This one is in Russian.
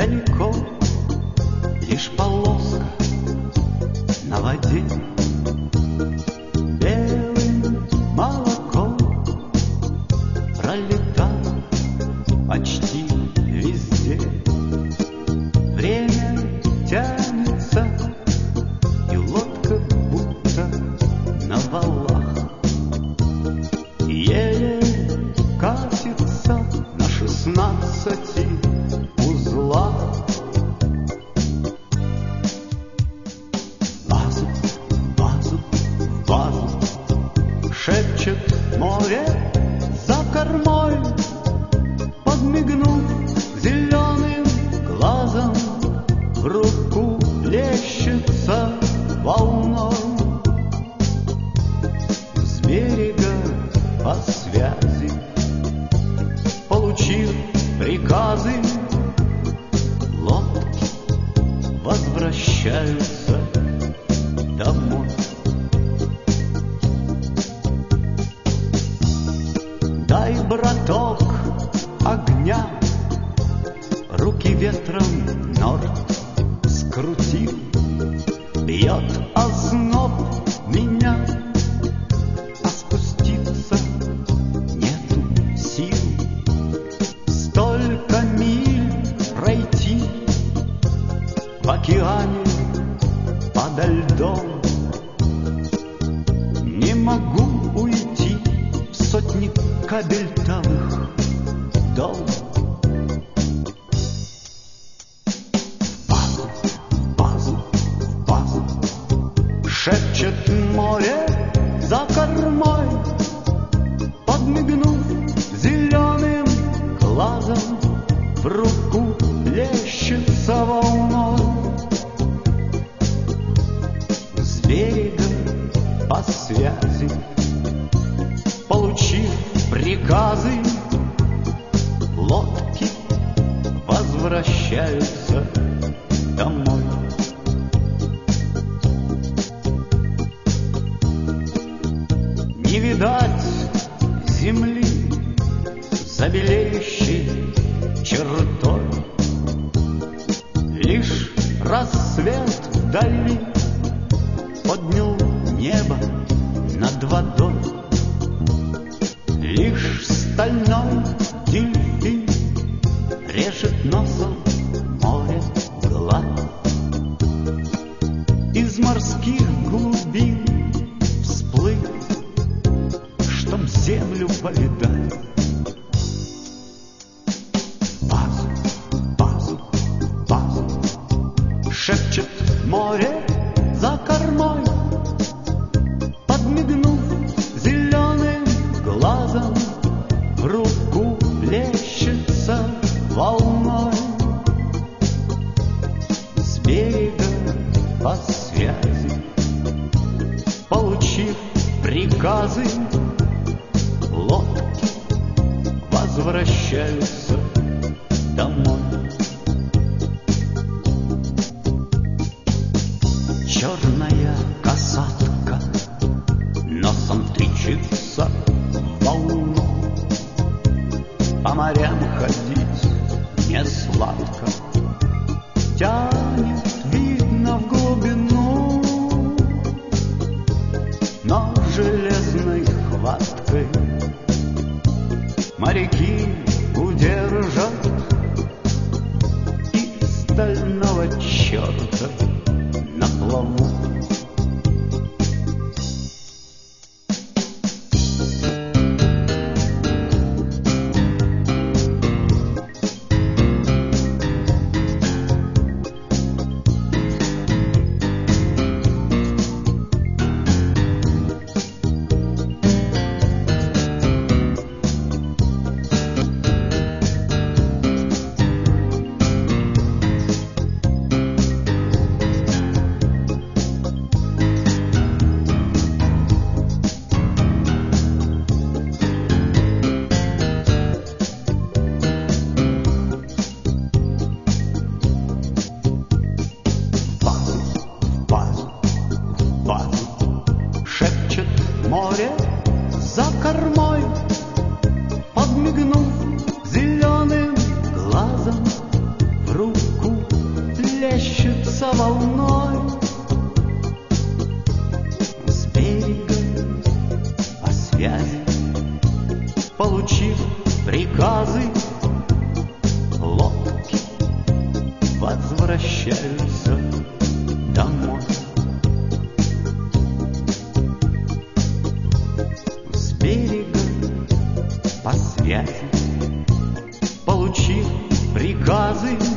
далеко, лишь полоска на воде. Белым молоком пролетало почти везде. Время тянется, и лодка будто на валах еле катится на 16 узлах. Вазу, вазу, вазу шепчет море за кормой, подмигнув зеленым глазом, в руку плещется волной. С берега по связи, получив приказы, лодки возвращаются домой. Дай, браток, огня, руки ветром норд скрутил, бьет озноб меня, а спуститься нету сил. Столько миль пройти в океане подо льдом, не могу уйти в сотни кабельтовых дом. Шепчет море за кормой, подмигнув зеленым глазом, в руку плещется волной. С берега по связи, получив приказы, лодки возвращаются домой. Не видать земли за белеющей чертой, лишь рассвет вдали поднял небо над водой. Лишь стальной дельфин режет носом море гладь. Из морских глубин всплыл, чтоб землю повидать. Вазу, вазу, вазу шепчет море за кормой, подмигнув зеленым глазом, в руку плещется волной. С берега по связи, получив приказы, лодки возвращаются домой. Черная касатка носом тычется в волну, по морям ходить не сладко, тянет, видно, в глубину, но железной хваткой моряки удержат и стального черта на плаву. возвращаются домой. С берега по связи получил приказы